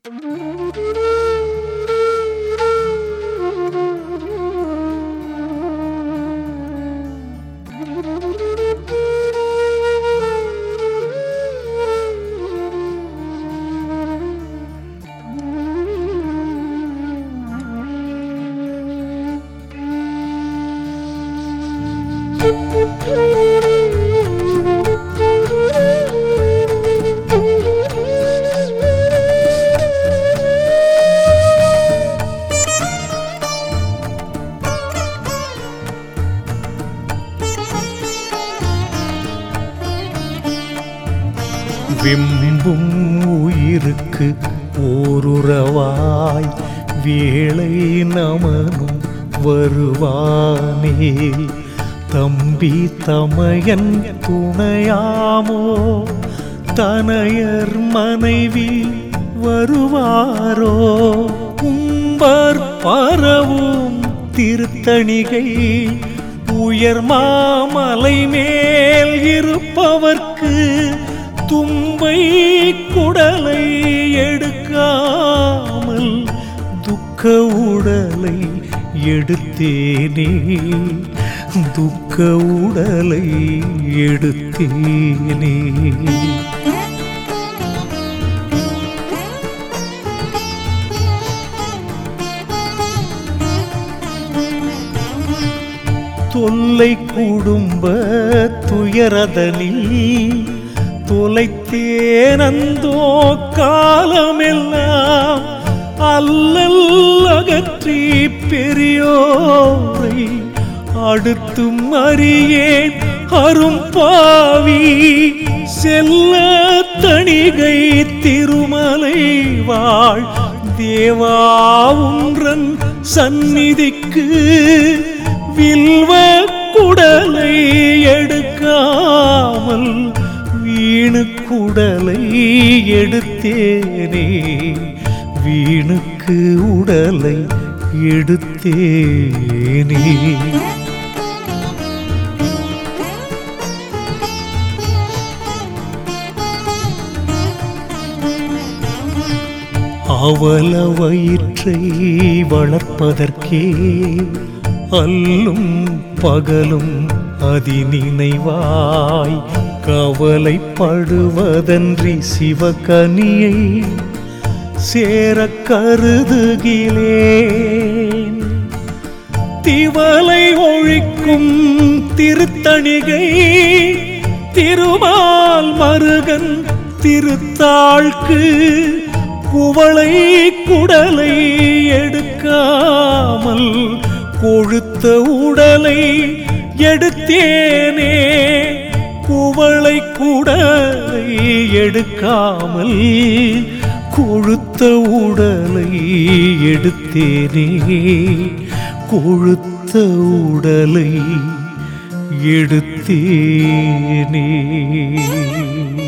விம்பும் உயிருக்கு ஓருறவாய் வேளை நமனும் வருவானே. தம்பி தமையன் துணையாமோ தனையர் மனைவி வருவாரோ. கும்பர் பரவும் திருத்தணிகை உயர் மாமலை மேல் இருப்பவர்க்கு தும்பை குடலை எடுக்காமல் துக்க உடலை எடுத்தேனே. துக்க உடலை எடுத்தேனே. தொல்லை குடும்ப துயரதனில் தொலைத்தேனந்தோ காலமெல்லாம். அல்லல் அகற்றி பெரியோரை அடுத்தும் அறியேன் அரும்பாவி. செல்ல தணிகை திருமலை வாழ் தேவாவுன்றன் சந்நிதிக்கு வில்வ குடலை எடுக்காமல் வீணு குடலை எடுத்தேனே. வீணுக்கு உடலை எடுத்தேனே. அவல வயிற்றை வளர்ப்பதற்கே அல்லும் பகலும் அதிநினைவாய் கவலைப்படுவதன்றி சிவகனியை சேர கருதுகிலேன். திவலை ஒழிக்கும் திருத்தணிகை திருமால் மருகன் திருத்தாள்க்கு குவளை குடலை எடுக்காமல் கொழுத்த உடலை எடுத்தேனே. குவளை குடலை எடுக்காமல் கொழுத்த உடலை எடுத்தேனே. கொழுத்த உடலை எடுத்தேனே.